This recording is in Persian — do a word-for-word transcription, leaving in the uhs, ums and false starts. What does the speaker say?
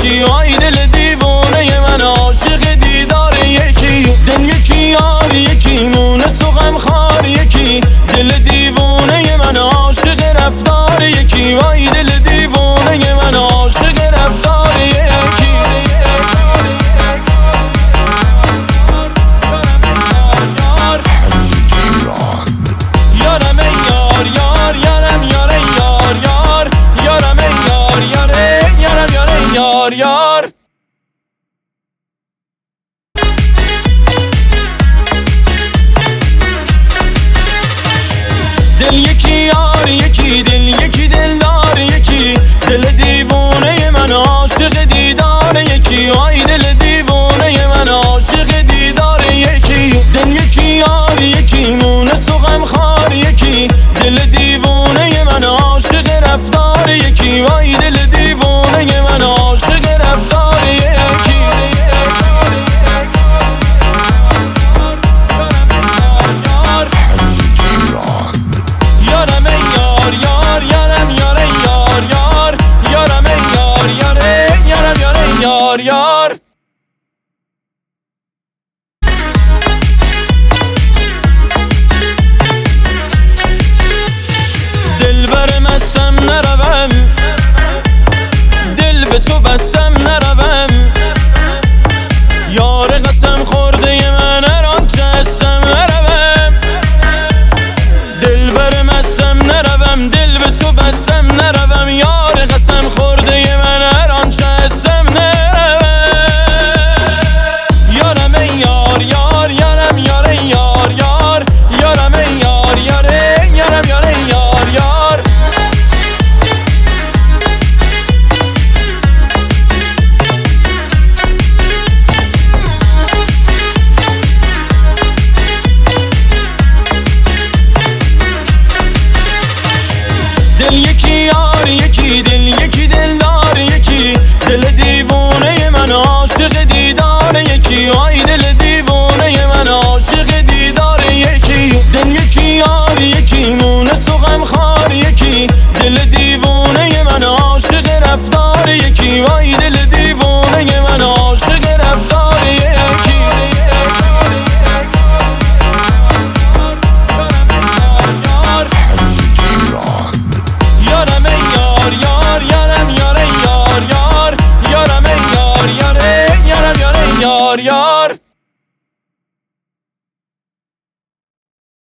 یکی، آی دل دیوانه من عاشق دیدار یکی. دل یکی یار یکی، مونس و غمخوار یکی، دل دیوانه من عاشق رفتار یکی، وای دل دیوانه من عاشق رفتار یکی. یارم ای یار یار یارم یار یار یار یارم ای یار یاره یارم یاره یار یار. دل یکی یار یکی، دل یکی دلدار یکی، دل دیوانه من عاشق دیدار یکی، آی دل دیوانه من عاشق دیدار یکی. دل یکی یار یکی، مونس و غمخوار یکی، دل دیوانه من عاشق رفتار یکی، وای دل دیوانه من عاشق رفتار یکی. یارم ای یار یار یارم یاره یار یار یارم ای یار یاره یارم یاره یار یار. دل بر مستم نروم، دل به تو بستم نروم،